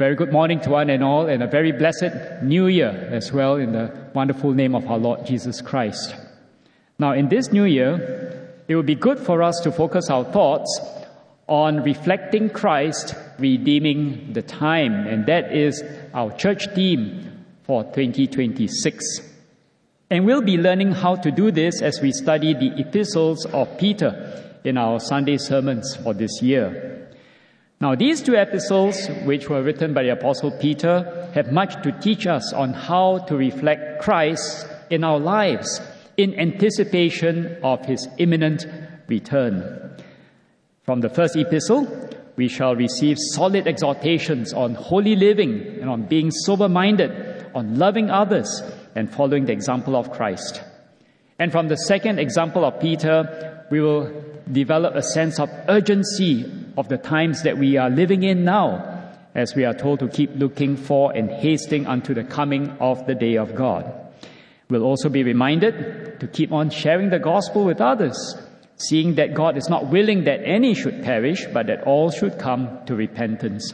very good morning to one and all, and a very blessed New Year as well, in the wonderful name of our Lord Jesus Christ. Now, in this New Year, it would be good for us to focus our thoughts on reflecting Christ, redeeming the time, and that is our church theme for 2026. And we'll be learning how to do this as we study the epistles of Peter in our Sunday sermons for this year. Now, these two epistles, which were written by the Apostle Peter, have much to teach us on how to reflect Christ in our lives in anticipation of his imminent return. From the first epistle, we shall receive solid exhortations on holy living and on being sober-minded, on loving others and following the example of Christ. And from the second example of Peter, we will develop a sense of urgency of the times that we are living in now, as we are told to keep looking for and hasting unto the coming of the day of God. We'll also be reminded to keep on sharing the gospel with others, seeing that God is not willing that any should perish, but that all should come to repentance.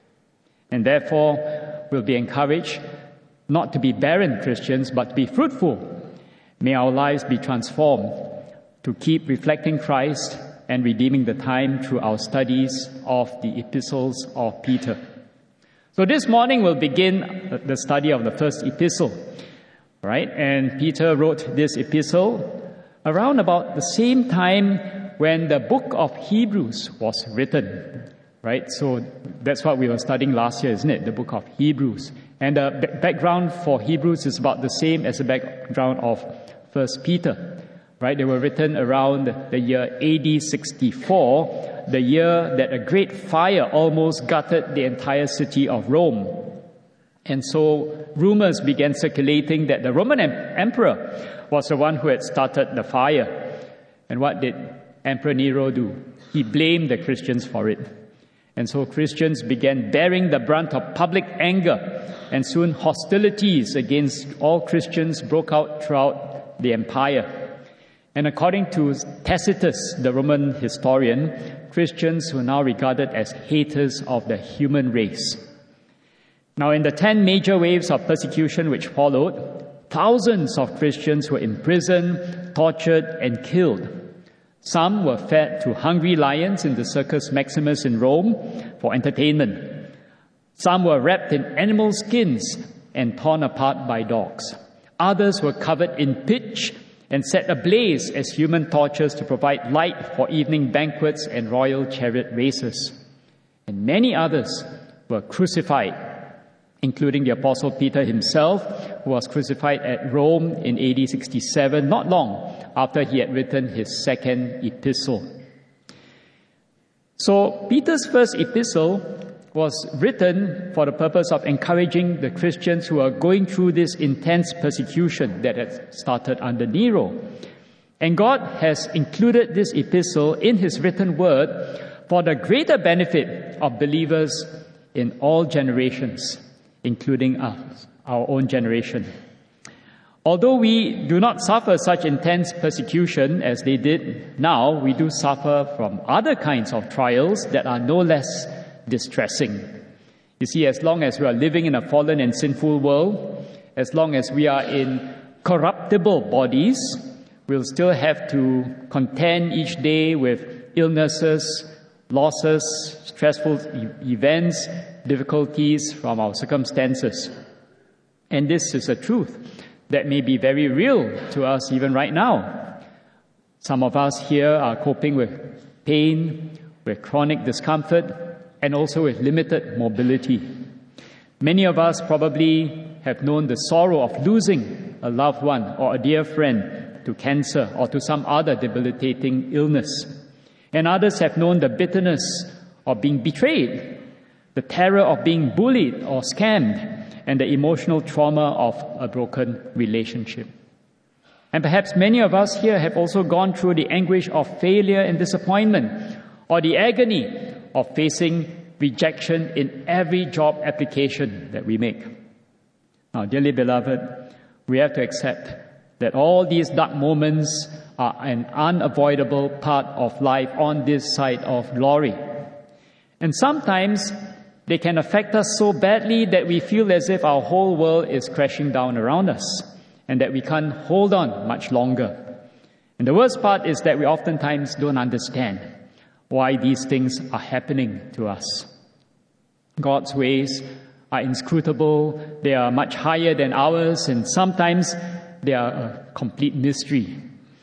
And therefore, we'll be encouraged not to be barren Christians, but to be fruitful. May our lives be transformed to keep reflecting Christ and redeeming the time through our studies of the epistles of Peter. So this morning we'll begin the study of the first epistle, right? And Peter wrote this epistle around about the same time when the book of Hebrews was written, right? So that's what we were studying last year, isn't it? The book of Hebrews. And the background for Hebrews is about the same as the background of First Peter. Right, they were written around the year AD 64, the year that a great fire almost gutted the entire city of Rome. And so rumors began circulating that the Roman emperor was the one who had started the fire. And what did Emperor Nero do? He blamed the Christians for it. And so Christians began bearing the brunt of public anger, and soon hostilities against all Christians broke out throughout the empire. And according to Tacitus, the Roman historian, Christians were now regarded as haters of the human race. Now, in the 10 major waves of persecution which followed, thousands of Christians were imprisoned, tortured, and killed. Some were fed to hungry lions in the Circus Maximus in Rome for entertainment. Some were wrapped in animal skins and torn apart by dogs. Others were covered in pitch and set ablaze as human torches to provide light for evening banquets and royal chariot races. And many others were crucified, including the Apostle Peter himself, who was crucified at Rome in AD 67, not long after he had written his second epistle. So Peter's first epistle was written for the purpose of encouraging the Christians who are going through this intense persecution that had started under Nero. And God has included this epistle in his written word for the greater benefit of believers in all generations, including us, our own generation. Although we do not suffer such intense persecution as they did now, we do suffer from other kinds of trials that are no less distressing. You see, as long as we are living in a fallen and sinful world, as long as we are in corruptible bodies, we'll still have to contend each day with illnesses, losses, stressful events, difficulties from our circumstances. And this is a truth that may be very real to us even right now. Some of us here are coping with pain, with chronic discomfort, and also with limited mobility. Many of us probably have known the sorrow of losing a loved one or a dear friend to cancer or to some other debilitating illness. And others have known the bitterness of being betrayed, the terror of being bullied or scammed, and the emotional trauma of a broken relationship. And perhaps many of us here have also gone through the anguish of failure and disappointment, or the agony of facing rejection in every job application that we make. Now, dearly beloved, we have to accept that all these dark moments are an unavoidable part of life on this side of glory. And sometimes They can affect us so badly that we feel as if our whole world is crashing down around us and that we can't hold on much longer. And the worst part is that we oftentimes don't understand why these things are happening to us. God's ways are inscrutable, they are much higher than ours, and sometimes they are a complete mystery.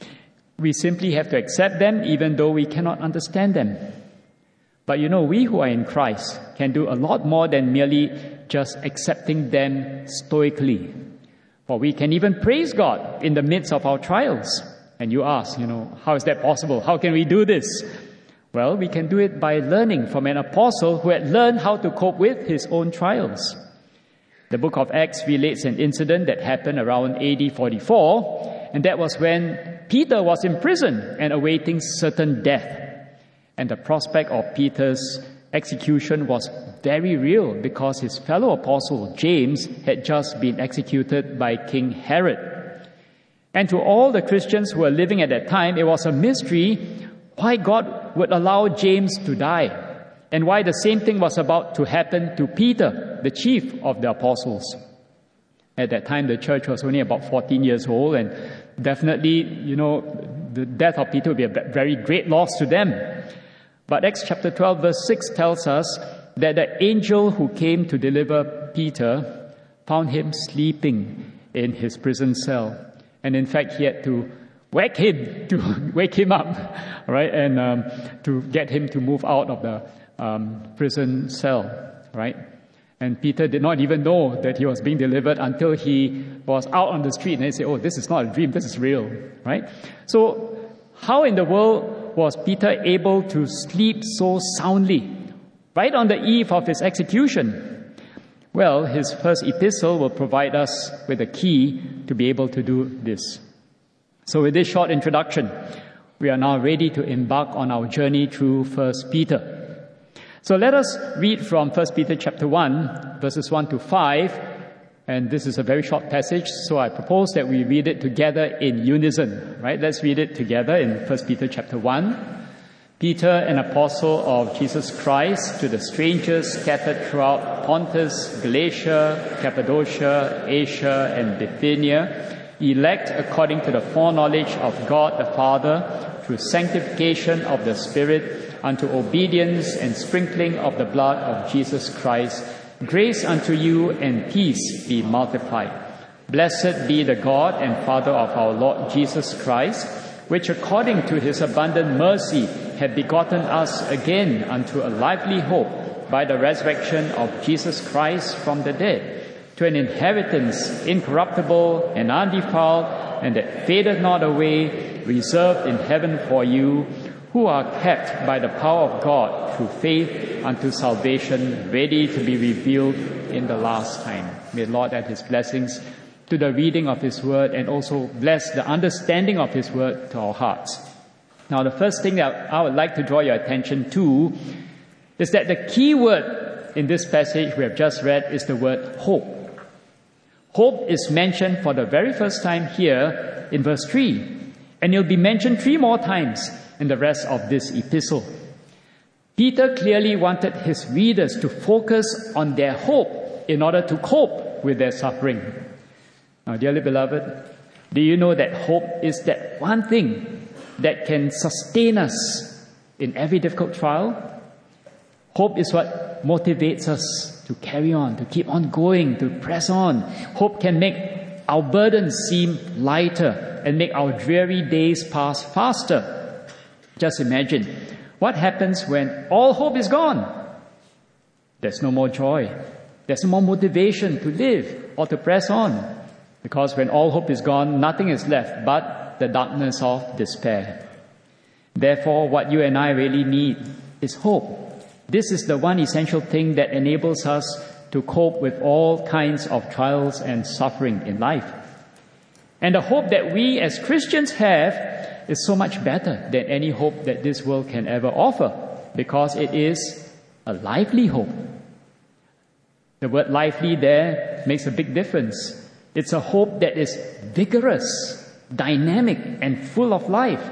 We simply have to accept them even though we cannot understand them. But we who are in Christ can do a lot more than merely just accepting them stoically. For we can even praise God in the midst of our trials. And you ask, how is that possible? How can we do this? Well, we can do it by learning from an apostle who had learned how to cope with his own trials. The book of Acts relates an incident that happened around AD 44, and that was when Peter was in prison and awaiting certain death. And the prospect of Peter's execution was very real because his fellow apostle James had just been executed by King Herod. And to all the Christians who were living at that time, it was a mystery why God would allow James to die and why the same thing was about to happen to Peter, the chief of the apostles. At that time, the church was only about 14 years old, and definitely, the death of Peter would be a very great loss to them. But Acts chapter 12, verse 6 tells us that the angel who came to deliver Peter found him sleeping in his prison cell. And in fact, he had to wake him up, right? And to get him to move out of the prison cell, right? And Peter did not even know that he was being delivered until he was out on the street and they said, oh, this is not a dream, this is real, right? So how in the world was Peter able to sleep so soundly right on the eve of his execution? Well, his first epistle will provide us with a key to be able to do this. So with this short introduction, we are now ready to embark on our journey through 1 Peter. So let us read from 1 Peter chapter 1, verses 1 to 5. And this is a very short passage, so I propose that we read it together in unison, right? Let's read it together in 1 Peter chapter 1. Peter, an apostle of Jesus Christ, to the strangers scattered throughout Pontus, Galatia, Cappadocia, Asia, and Bithynia, elect according to the foreknowledge of God the Father, through sanctification of the Spirit, unto obedience and sprinkling of the blood of Jesus Christ, grace unto you and peace be multiplied. Blessed be the God and Father of our Lord Jesus Christ, which according to his abundant mercy had begotten us again unto a lively hope by the resurrection of Jesus Christ from the dead, to an inheritance incorruptible and undefiled, and that fadeth not away, reserved in heaven for you, who are kept by the power of God through faith unto salvation, ready to be revealed in the last time. May the Lord add his blessings to the reading of his word and also bless the understanding of his word to our hearts. Now, the first thing that I would like to draw your attention to is that the key word in this passage we have just read is the word hope. Hope is mentioned for the very first time here in verse 3, and it'll be mentioned 3 more times in the rest of this epistle. Peter clearly wanted his readers to focus on their hope in order to cope with their suffering. Now, dearly beloved, do you know that hope is that one thing that can sustain us in every difficult trial? Hope is what motivates us to carry on, to keep on going, to press on. Hope can make our burdens seem lighter and make our dreary days pass faster. Just imagine what happens when all hope is gone. There's no more joy. There's no more motivation to live or to press on. Because when all hope is gone, nothing is left but the darkness of despair. Therefore, what you and I really need is hope. This is the one essential thing that enables us to cope with all kinds of trials and suffering in life. And the hope that we as Christians have is so much better than any hope that this world can ever offer, because it is a lively hope. The word lively there makes a big difference. It's a hope that is vigorous, dynamic, and full of life.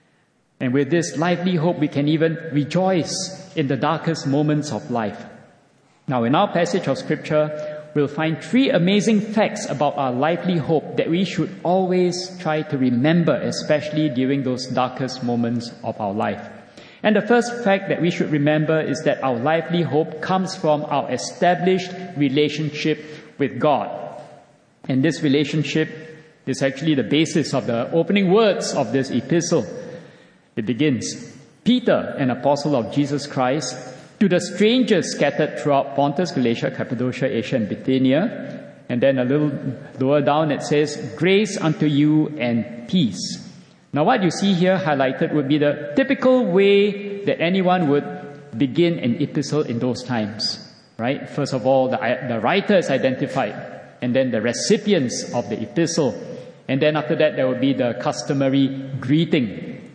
And with this lively hope, we can even rejoice in the darkest moments of life. Now, in our passage of Scripture, we'll find 3 amazing facts about our lively hope that we should always try to remember, especially during those darkest moments of our life. And the first fact that we should remember is that our lively hope comes from our established relationship with God. And this relationship is actually the basis of the opening words of this epistle. It begins, Peter, an apostle of Jesus Christ, to the strangers scattered throughout Pontus, Galatia, Cappadocia, Asia, and Bithynia. And then a little lower down it says, grace unto you and peace. Now what you see here highlighted would be the typical way that anyone would begin an epistle in those times. Right? First of all, the writer is identified, and then the recipients of the epistle. And then after that, there will be the customary greeting.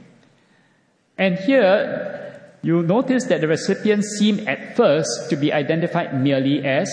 And here, you'll notice that the recipients seem at first to be identified merely as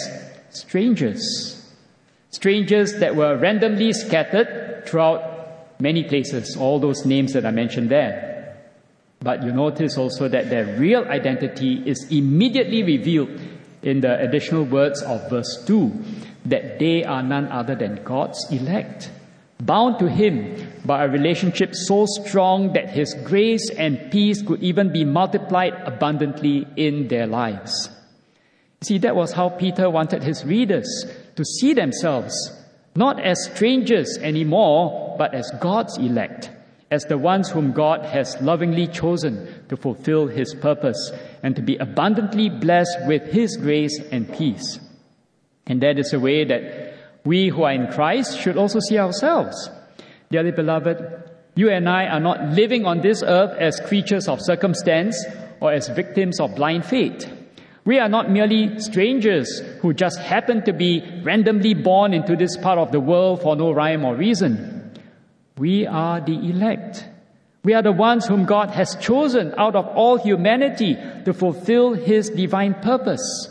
strangers. Strangers that were randomly scattered throughout many places, all those names that I mentioned there. But you notice also that their real identity is immediately revealed in the additional words of verse 2, that they are none other than God's elect, bound to Him by a relationship so strong that His grace and peace could even be multiplied abundantly in their lives. See, that was how Peter wanted his readers to see themselves, not as strangers anymore, but as God's elect, as the ones whom God has lovingly chosen to fulfill His purpose and to be abundantly blessed with His grace and peace. And that is a way that we who are in Christ should also see ourselves. Dearly beloved, you and I are not living on this earth as creatures of circumstance or as victims of blind fate. We are not merely strangers who just happen to be randomly born into this part of the world for no rhyme or reason. We are the elect. We are the ones whom God has chosen out of all humanity to fulfill His divine purpose.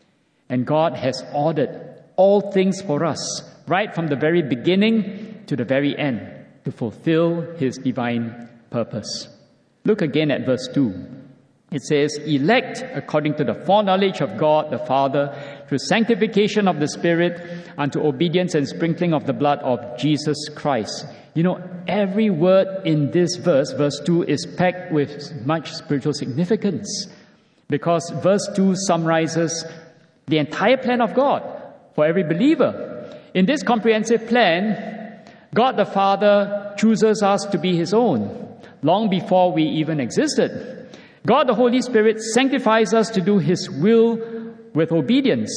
And God has ordered all things for us, right from the very beginning to the very end, to fulfill His divine purpose. Look again at verse 2. It says, elect according to the foreknowledge of God the Father, through sanctification of the Spirit, unto obedience and sprinkling of the blood of Jesus Christ. You know, every word in this verse, verse 2, is packed with much spiritual significance. Because verse 2 summarizes the entire plan of God for every believer. In this comprehensive plan, God the Father chooses us to be His own, long before we even existed. God the Holy Spirit sanctifies us to do His will with obedience.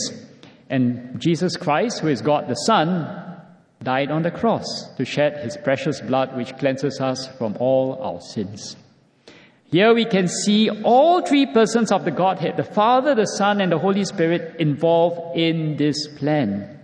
And Jesus Christ, who is God the Son, died on the cross to shed His precious blood, which cleanses us from all our sins. Here we can see all 3 persons of the Godhead, the Father, the Son, and the Holy Spirit, involved in this plan.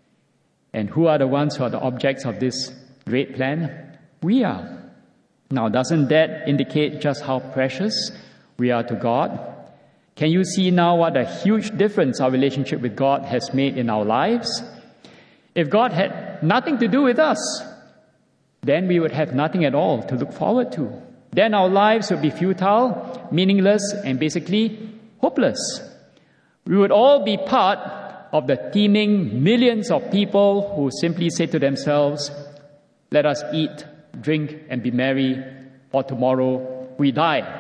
And who are the ones who are the objects of this great plan? We are. Now, doesn't that indicate just how precious we are to God? Can you see now what a huge difference our relationship with God has made in our lives? If God had nothing to do with us, then we would have nothing at all to look forward to. Then our lives would be futile, meaningless, and basically hopeless. We would all be part of the teeming millions of people who simply say to themselves, let us eat, drink, and be merry, or tomorrow we die.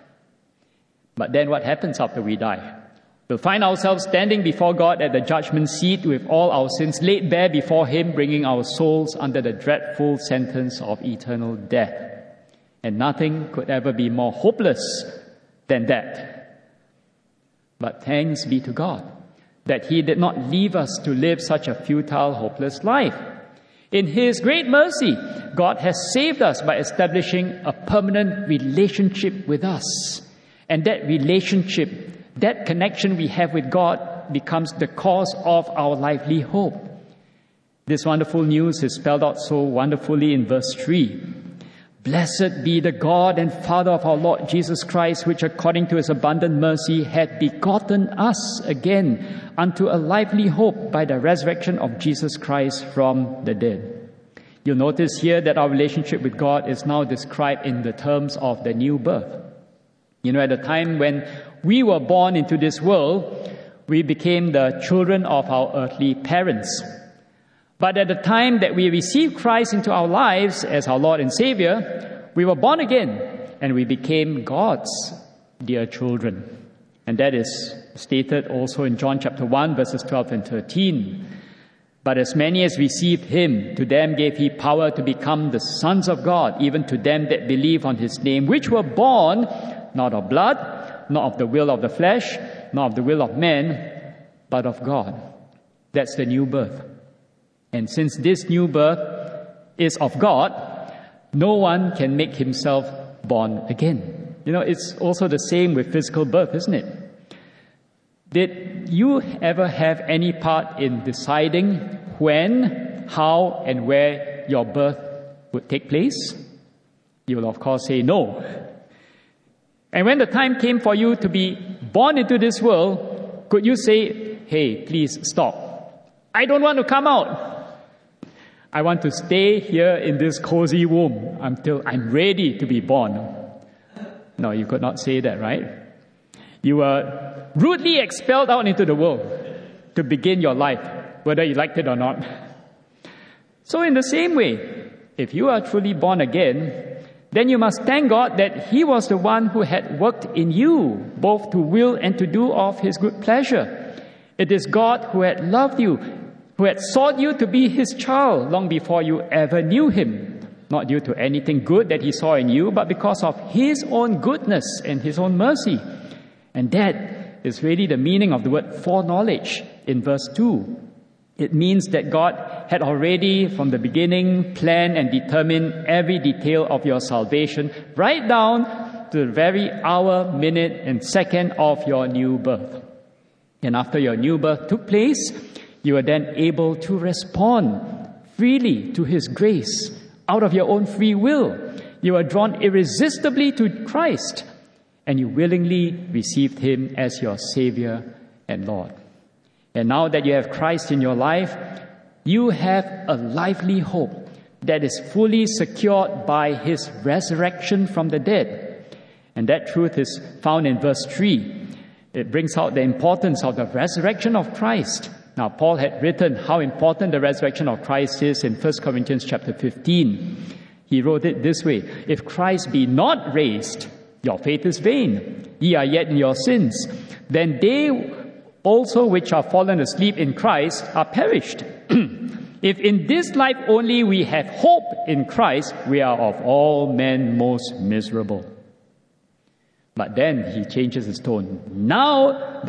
But then what happens after we die? We'll find ourselves standing before God at the judgment seat with all our sins laid bare before Him, bringing our souls under the dreadful sentence of eternal death. And nothing could ever be more hopeless than that. But thanks be to God that He did not leave us to live such a futile, hopeless life. In His great mercy, God has saved us by establishing a permanent relationship with us. And that relationship, that connection we have with God becomes the cause of our lively hope. This wonderful news is spelled out so wonderfully in verse 3. Blessed be the God and Father of our Lord Jesus Christ, which according to His abundant mercy hath begotten us again unto a lively hope by the resurrection of Jesus Christ from the dead. You'll notice here that our relationship with God is now described in the terms of the new birth. You know, at the time when we were born into this world, we became the children of our earthly parents. But at the time that we received Christ into our lives as our Lord and Savior, we were born again and we became God's dear children. And that is stated also in John chapter 1, verses 12 and 13. But as many as received him, to them gave he power to become the sons of God, even to them that believe on his name, which were born not of blood, not of the will of the flesh, not of the will of man, but of God. That's the new birth. And since this new birth is of God, no one can make himself born again. It's also the same with physical birth, isn't it? Did you ever have any part in deciding when, how, and where your birth would take place? You will, of course, say no. And when the time came for you to be born into this world, could you say, hey, please stop. I don't want to come out. I want to stay here in this cozy womb until I'm ready to be born. No, you could not say that, right? You were rudely expelled out into the world to begin your life, whether you liked it or not. So in the same way, if you are truly born again, then you must thank God that he was the one who had worked in you, both to will and to do of his good pleasure. It is God who had loved you, who had sought you to be his child long before you ever knew him, not due to anything good that he saw in you, but because of his own goodness and his own mercy. And that is really the meaning of the word foreknowledge in verse 2. It means that God had already, from the beginning, planned and determined every detail of your salvation, right down to the very hour, minute, and second of your new birth. And after your new birth took place, you are then able to respond freely to his grace out of your own free will. You are drawn irresistibly to Christ, and you willingly received him as your Savior and Lord. And now that you have Christ in your life, you have a lively hope that is fully secured by his resurrection from the dead. And that truth is found in verse 3. It brings out the importance of the resurrection of Christ. Now, Paul had written how important the resurrection of Christ is in 1 Corinthians chapter 15. He wrote it this way: if Christ be not raised, your faith is vain. Ye are yet in your sins. Then they also which are fallen asleep in Christ are perished. If in this life only we have hope in Christ, we are of all men most miserable. But then he changes his tone. Now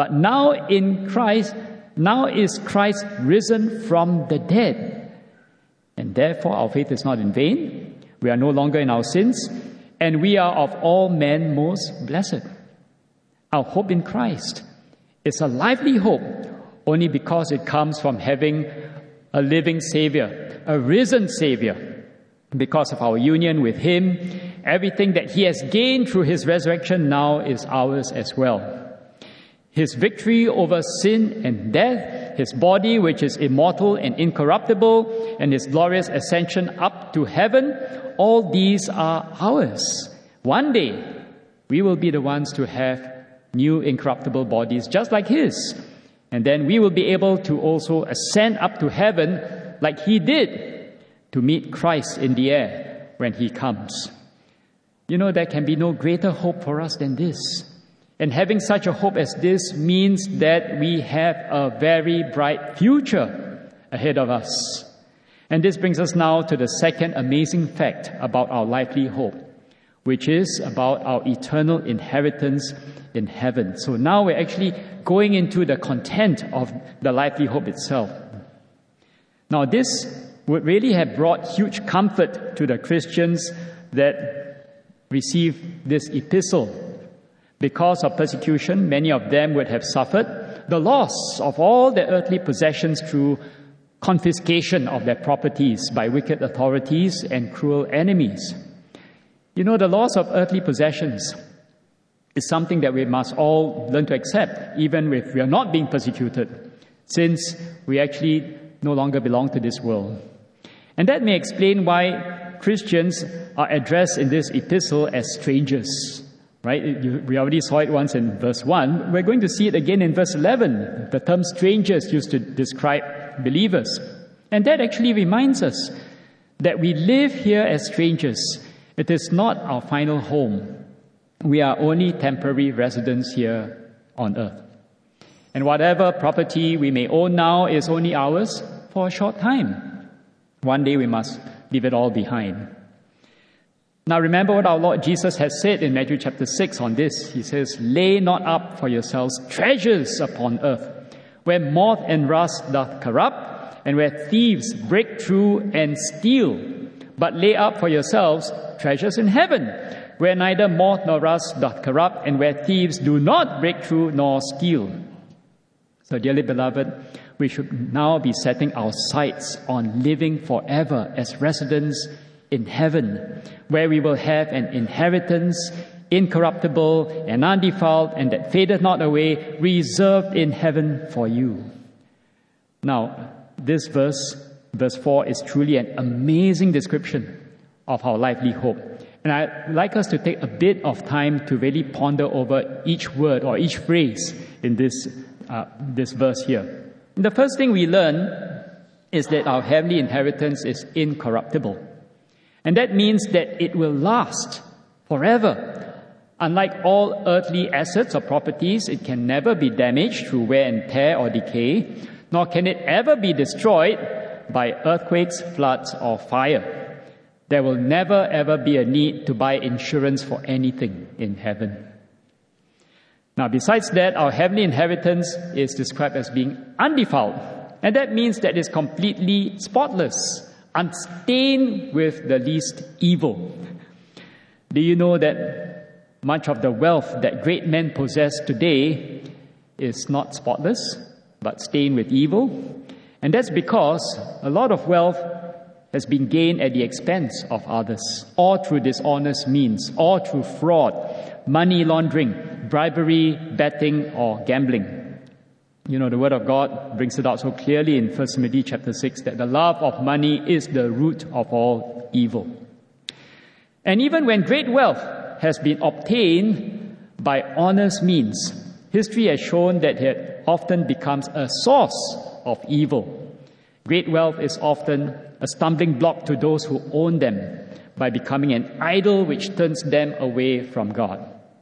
is Christ risen from the dead. And therefore our faith is not in vain. We are no longer in our sins, and we are of all men most blessed. Our hope in Christ is a lively hope only because it comes from having a living Savior, a risen Savior. Because of our union with him, everything that he has gained through his resurrection now is ours as well. His victory over sin and death, his body which is immortal and incorruptible, and his glorious ascension up to heaven, all these are ours. One day, we will be the ones to have new incorruptible bodies just like his. And then we will be able to also ascend up to heaven like he did to meet Christ in the air when he comes. There can be no greater hope for us than this. And having such a hope as this means that we have a very bright future ahead of us. And this brings us now to the second amazing fact about our lively hope, which is about our eternal inheritance in heaven. So now we're actually going into the content of the lively hope itself. Now this would really have brought huge comfort to the Christians that received this epistle. Because of persecution, many of them would have suffered the loss of all their earthly possessions through confiscation of their properties by wicked authorities and cruel enemies. The loss of earthly possessions is something that we must all learn to accept, even if we are not being persecuted, since we actually no longer belong to this world. And that may explain why Christians are addressed in this epistle as strangers, right? We already saw it once in verse 1. We're going to see it again in verse 11. The term strangers used to describe believers. And that actually reminds us that we live here as strangers. It is not our final home. We are only temporary residents here on earth. And whatever property we may own now is only ours for a short time. One day we must leave it all behind. Now remember what our Lord Jesus has said in Matthew chapter 6 on this. He says, "Lay not up for yourselves treasures upon earth, where moth and rust doth corrupt, and where thieves break through and steal. But lay up for yourselves treasures in heaven, where neither moth nor rust doth corrupt, and where thieves do not break through nor steal." So, dearly beloved, we should now be setting our sights on living forever as residents in heaven, where we will have an inheritance, incorruptible and undefiled, and that fadeth not away, reserved in heaven for you. Now, this verse 4, is truly an amazing description of our lively hope. And I'd like us to take a bit of time to really ponder over each word or each phrase in this verse here. And the first thing we learn is that our heavenly inheritance is incorruptible. And that means that it will last forever. Unlike all earthly assets or properties, it can never be damaged through wear and tear or decay, nor can it ever be destroyed by earthquakes, floods, or fire. There will never ever be a need to buy insurance for anything in heaven. Now, besides that, our heavenly inheritance is described as being undefiled. And that means that it's completely spotless, unstained with the least evil. Do you know that much of the wealth that great men possess today is not spotless, but stained with evil? And that's because a lot of wealth has been gained at the expense of others, or through dishonest means, or through fraud, money laundering, bribery, betting, or gambling. You know, the Word of God brings it out so clearly in 1 Timothy chapter 6 that the love of money is the root of all evil. And even when great wealth has been obtained by honest means, history has shown that it often becomes a source of evil. Great wealth is often a stumbling block to those who own them by becoming an idol which turns them away from God.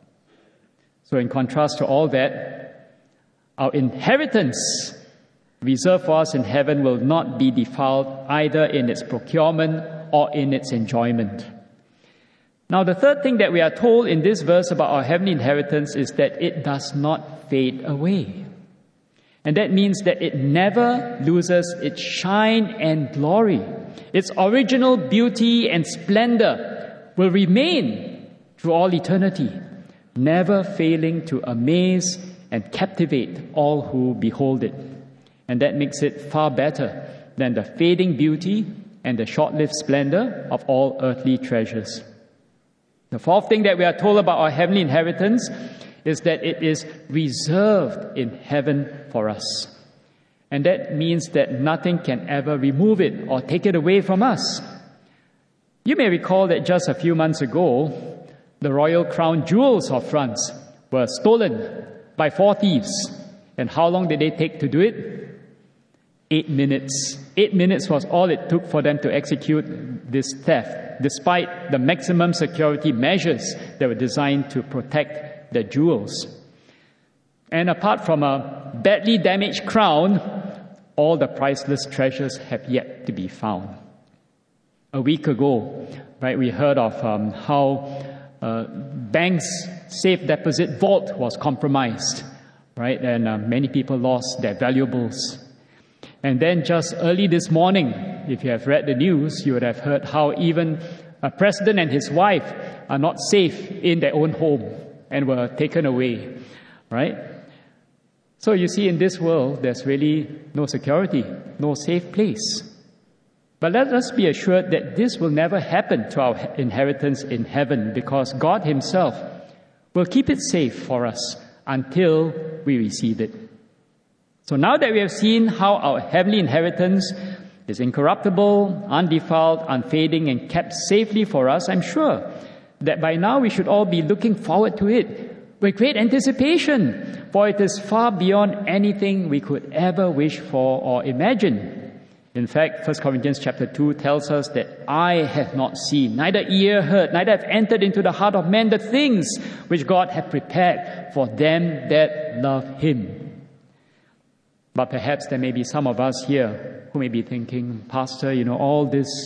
So in contrast to all that, our inheritance reserved for us in heaven will not be defiled either in its procurement or in its enjoyment. Now, the third thing that we are told in this verse about our heavenly inheritance is that it does not fade away. And that means that it never loses its shine and glory. Its original beauty and splendor will remain through all eternity, never failing to amaze and captivate all who behold it. And that makes it far better than the fading beauty and the short-lived splendor of all earthly treasures. The fourth thing that we are told about our heavenly inheritance is that it is reserved in heaven for us. And that means that nothing can ever remove it or take it away from us. You may recall that just a few months ago, the royal crown jewels of France were stolen by 4 thieves. And how long did they take to do it? 8 minutes. 8 minutes was all it took for them to execute this theft, despite the maximum security measures that were designed to protect the jewels. And apart from a badly damaged crown, all the priceless treasures have yet to be found. A week ago, right, we heard of how bank's safe deposit vault was compromised, right, and many people lost their valuables. And then just early this morning, if you have read the news, you would have heard how even a president and his wife are not safe in their own home and were taken away, right? So you see, in this world, there's really no security, no safe place. But let us be assured that this will never happen to our inheritance in heaven, because God Himself will keep it safe for us until we receive it. So now that we have seen how our heavenly inheritance is incorruptible, undefiled, unfading, and kept safely for us, I'm sure that by now we should all be looking forward to it with great anticipation, for it is far beyond anything we could ever wish for or imagine. In fact, 1 Corinthians chapter 2 tells us that eye have not seen, neither ear heard, neither have entered into the heart of man the things which God hath prepared for them that love Him. But perhaps there may be some of us here who may be thinking, Pastor, all this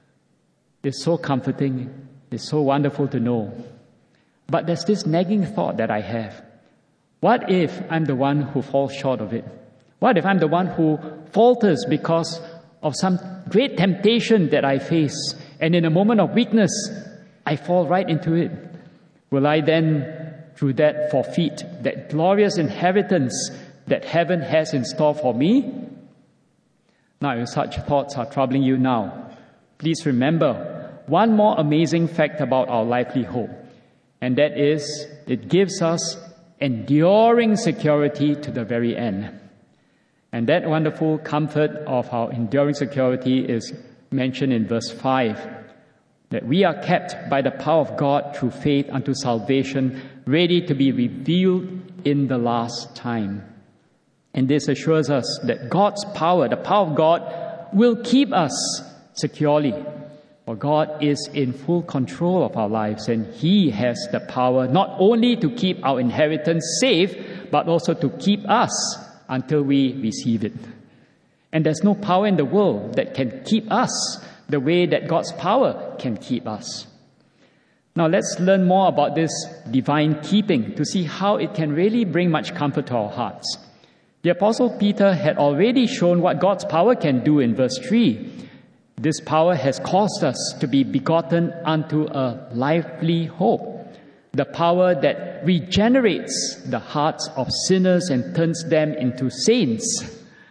is so comforting, it's so wonderful to know. But there's this nagging thought that I have. What if I'm the one who falls short of it? What if I'm the one who falters because of some great temptation that I face, and in a moment of weakness, I fall right into it? Will I then, through that, forfeit that glorious inheritance that heaven has in store for me? Now, if such thoughts are troubling you now, please remember one more amazing fact about our lively hope, and that is, it gives us enduring security to the very end. And that wonderful comfort of our enduring security is mentioned in verse 5, that we are kept by the power of God through faith unto salvation, ready to be revealed in the last time. And this assures us that God's power, the power of God, will keep us securely. For God is in full control of our lives, and He has the power not only to keep our inheritance safe, but also to keep us until we receive it. And there's no power in the world that can keep us the way that God's power can keep us. Now let's learn more about this divine keeping to see how it can really bring much comfort to our hearts. The Apostle Peter had already shown what God's power can do in verse 3. This power has caused us to be begotten unto a lively hope. The power that regenerates the hearts of sinners and turns them into saints.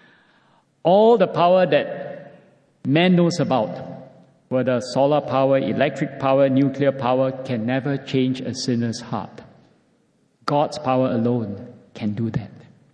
All the power that man knows about, whether solar power, electric power, nuclear power, can never change a sinner's heart. God's power alone can do that.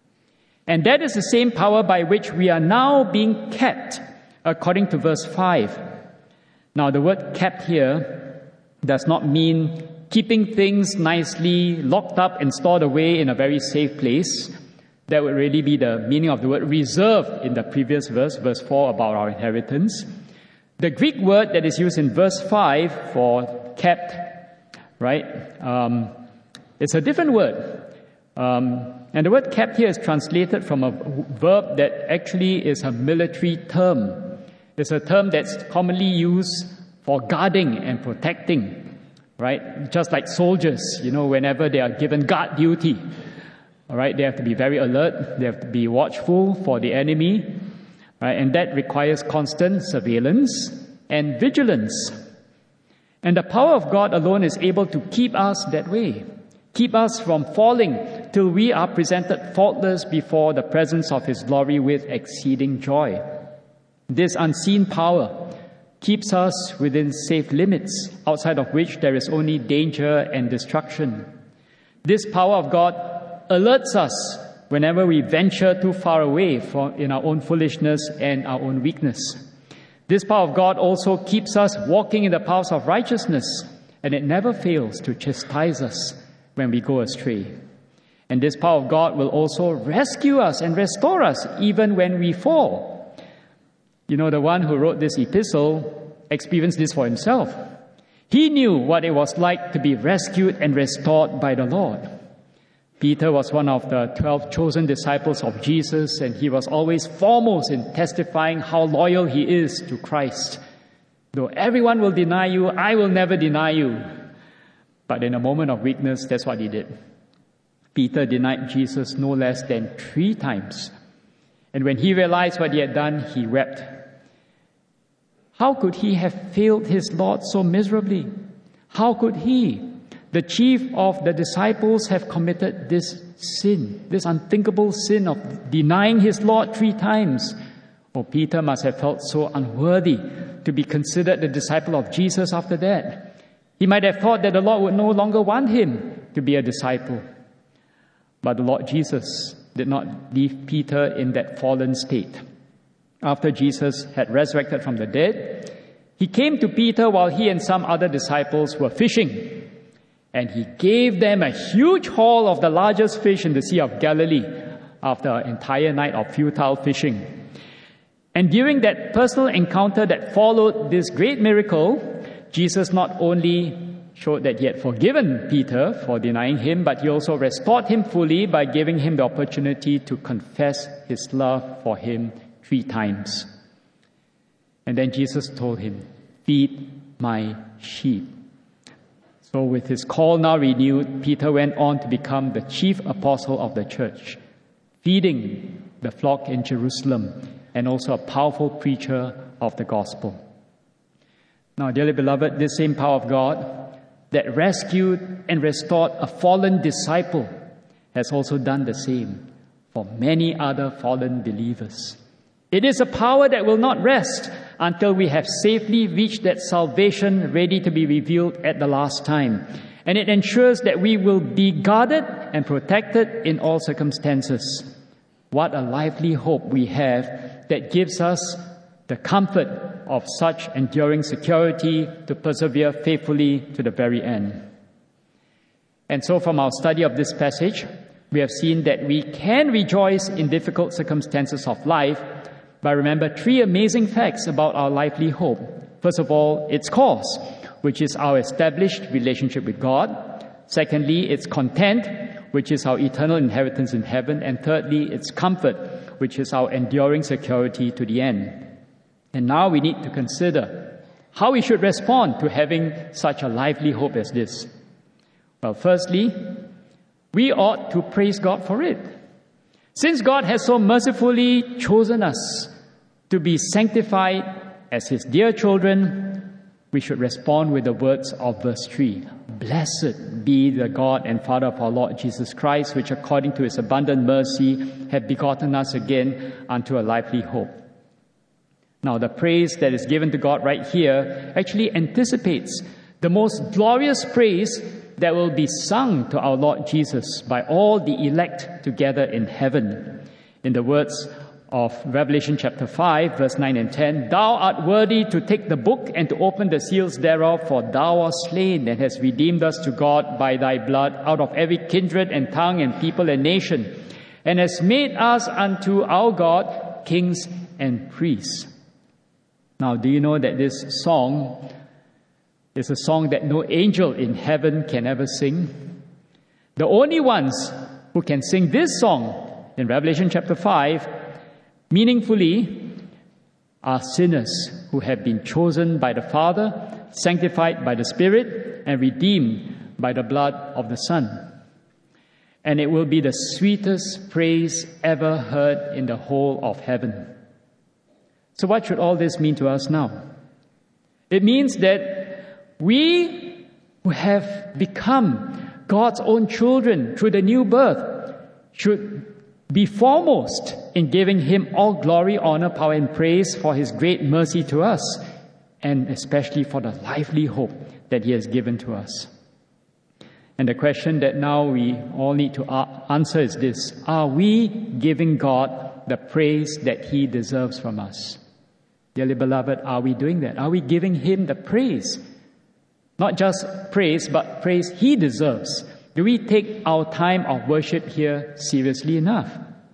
And that is the same power by which we are now being kept, according to verse 5. Now, the word kept here does not mean keeping things nicely locked up and stored away in a very safe place. That would really be the meaning of the word reserved in the previous verse, verse 4, about our inheritance. The Greek word that is used in verse 5 for kept, right, it's a different word. And the word kept here is translated from a verb that actually is a military term. It's a term that's commonly used for guarding and protecting. Right? Just like soldiers, whenever they are given guard duty, all right, they have to be very alert, they have to be watchful for the enemy, right? And that requires constant surveillance and vigilance. And the power of God alone is able to keep us that way, keep us from falling till we are presented faultless before the presence of His glory with exceeding joy. This unseen power keeps us within safe limits, outside of which there is only danger and destruction. This power of God alerts us whenever we venture too far away in our own foolishness and our own weakness. This power of God also keeps us walking in the paths of righteousness, and it never fails to chastise us when we go astray. And this power of God will also rescue us and restore us even when we fall. The one who wrote this epistle experienced this for himself. He knew what it was like to be rescued and restored by the Lord. Peter was one of the 12 chosen disciples of Jesus, and he was always foremost in testifying how loyal he is to Christ. Though everyone will deny you, I will never deny you. But in a moment of weakness, that's what he did. Peter denied Jesus no less than 3 times. And when he realized what he had done, he wept. How could he have failed his Lord so miserably? How could he, the chief of the disciples, have committed this sin, this unthinkable sin of denying his Lord 3 times? Oh, Peter must have felt so unworthy to be considered the disciple of Jesus after that. He might have thought that the Lord would no longer want him to be a disciple. But the Lord Jesus did not leave Peter in that fallen state. After Jesus had resurrected from the dead, he came to Peter while he and some other disciples were fishing, and he gave them a huge haul of the largest fish in the Sea of Galilee after an entire night of futile fishing. And during that personal encounter that followed this great miracle, Jesus not only showed that he had forgiven Peter for denying him, but he also restored him fully by giving him the opportunity to confess his love for him 3 times. And then Jesus told him, "Feed my sheep." So with his call now renewed, Peter went on to become the chief apostle of the church, feeding the flock in Jerusalem, and also a powerful preacher of the gospel. Now, dearly beloved, this same power of God that rescued and restored a fallen disciple has also done the same for many other fallen believers. It is a power that will not rest until we have safely reached that salvation ready to be revealed at the last time. And it ensures that we will be guarded and protected in all circumstances. What a lively hope we have that gives us the comfort of such enduring security to persevere faithfully to the very end. And so from our study of this passage, we have seen that we can rejoice in difficult circumstances of life, but remember 3 amazing facts about our lively hope. First of all, its cause, which is our established relationship with God. Secondly, its content, which is our eternal inheritance in heaven. And thirdly, its comfort, which is our enduring security to the end. And now we need to consider how we should respond to having such a lively hope as this. Well, firstly, we ought to praise God for it. Since God has so mercifully chosen us to be sanctified as His dear children, we should respond with the words of verse 3. Blessed be the God and Father of our Lord Jesus Christ, which according to His abundant mercy hath begotten us again unto a lively hope. Now, the praise that is given to God right here actually anticipates the most glorious praise that will be sung to our Lord Jesus by all the elect together in heaven. In the words of Revelation chapter 5, verse 9 and 10, Thou art worthy to take the book and to open the seals thereof, for thou wast slain and hast redeemed us to God by thy blood out of every kindred and tongue and people and nation, and hast made us unto our God kings and priests. Now, do you know that this song is a song that no angel in heaven can ever sing? The only ones who can sing this song in Revelation chapter 5 meaningfully are sinners who have been chosen by the Father, sanctified by the Spirit, and redeemed by the blood of the Son. And it will be the sweetest praise ever heard in the whole of heaven. So what should all this mean to us now? It means that we who have become God's own children through the new birth should be foremost in giving Him all glory, honor, power, and praise for His great mercy to us, and especially for the lively hope that He has given to us. And the question that now we all need to answer is this: are we giving God the praise that He deserves from us? Dearly beloved, are we doing that? Are we giving Him the praise? Not just praise, but praise He deserves. Do we take our time of worship here seriously enough?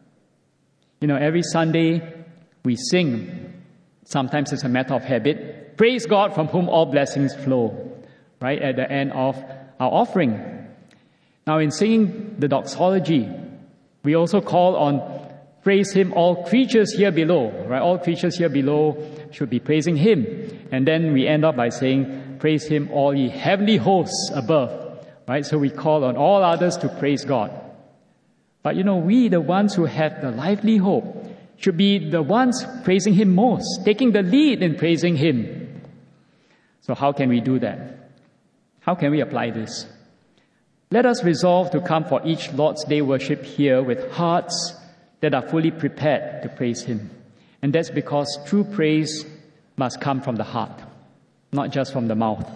You know, every Sunday we sing, sometimes it's a matter of habit, praise God from whom all blessings flow, right, at the end of our offering. Now, in singing the doxology, we also call on praise Him, all creatures here below, right? All creatures here below should be praising Him. And then we end up by saying, praise Him, all ye heavenly hosts above. Right? So we call on all others to praise God. But you know, we, the ones who have the lively hope, should be the ones praising Him most, taking the lead in praising Him. So how can we do that? How can we apply this? Let us resolve to come for each Lord's Day worship here with hearts that are fully prepared to praise Him. And that's because true praise must come from the heart, not just from the mouth.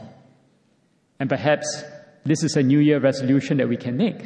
And perhaps this is a New Year resolution that we can make,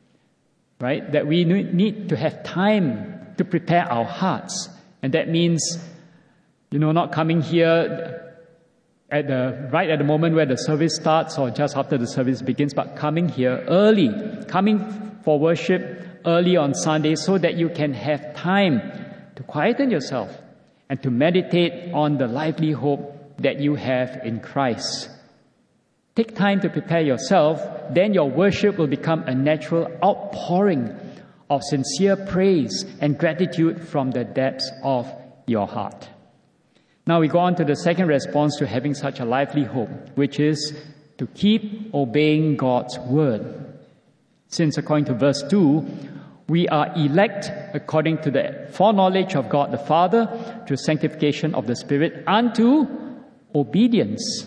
right? That we need to have time to prepare our hearts. And that means, not coming here right at the moment where the service starts or just after the service begins, but coming here early, coming for worship early on Sunday so that you can have time to quieten yourself and to meditate on the lively hope that you have in Christ. Take time to prepare yourself, then your worship will become a natural outpouring of sincere praise and gratitude from the depths of your heart. Now we go on to the second response to having such a lively hope, which is to keep obeying God's word. Since according to verse 2, we are elect according to the foreknowledge of God the Father through sanctification of the Spirit unto obedience.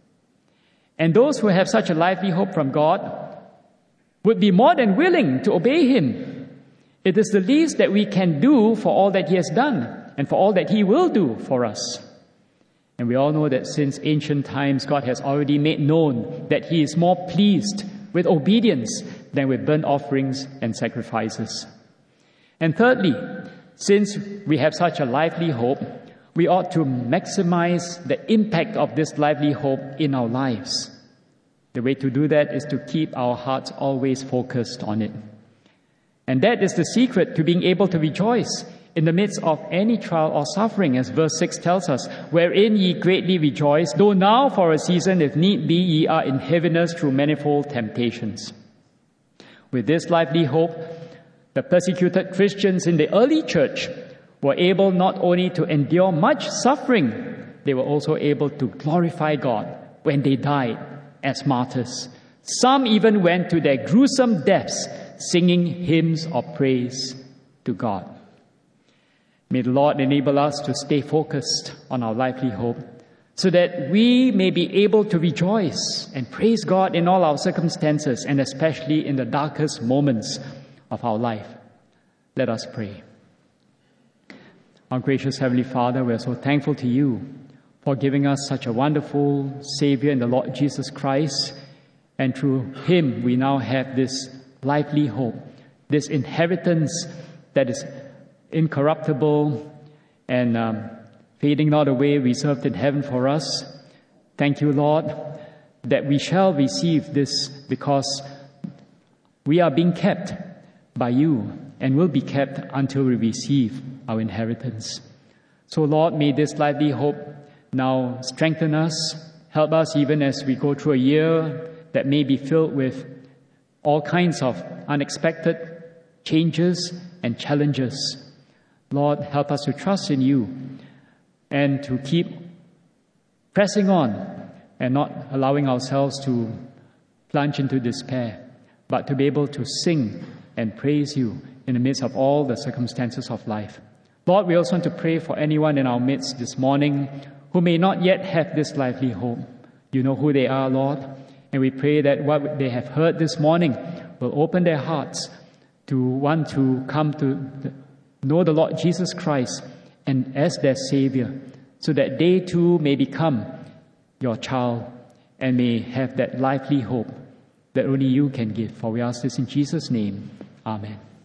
And those who have such a lively hope from God would be more than willing to obey Him. It is the least that we can do for all that He has done and for all that He will do for us. And we all know that since ancient times, God has already made known that He is more pleased with obedience than with burnt offerings and sacrifices. And thirdly, since we have such a lively hope, we ought to maximize the impact of this lively hope in our lives. The way to do that is to keep our hearts always focused on it. And that is the secret to being able to rejoice in the midst of any trial or suffering, as verse 6 tells us, wherein ye greatly rejoice, though now for a season, if need be, ye are in heaviness through manifold temptations. With this lively hope, the persecuted Christians in the early church were able not only to endure much suffering, they were also able to glorify God when they died as martyrs. Some even went to their gruesome deaths singing hymns of praise to God. May the Lord enable us to stay focused on our lively hope so that we may be able to rejoice and praise God in all our circumstances and especially in the darkest moments of our life. Let us pray. Our gracious Heavenly Father, we are so thankful to You for giving us such a wonderful Savior in the Lord Jesus Christ, and through Him we now have this lively hope, this inheritance that is incorruptible and fading not away, reserved in heaven for us. Thank You, Lord, that we shall receive this because we are being kept by You and will be kept until we receive our inheritance. So, Lord, may this lively hope now strengthen us, help us even as we go through a year that may be filled with all kinds of unexpected changes and challenges. Lord, help us to trust in You and to keep pressing on and not allowing ourselves to plunge into despair, but to be able to sing and praise You in the midst of all the circumstances of life. Lord, we also want to pray for anyone in our midst this morning who may not yet have this lively hope. You know who they are, Lord, and we pray that what they have heard this morning will open their hearts to want to come to know the Lord Jesus Christ and as their Savior, so that they too may become Your child and may have that lively hope that only You can give. For we ask this in Jesus' name. Amen.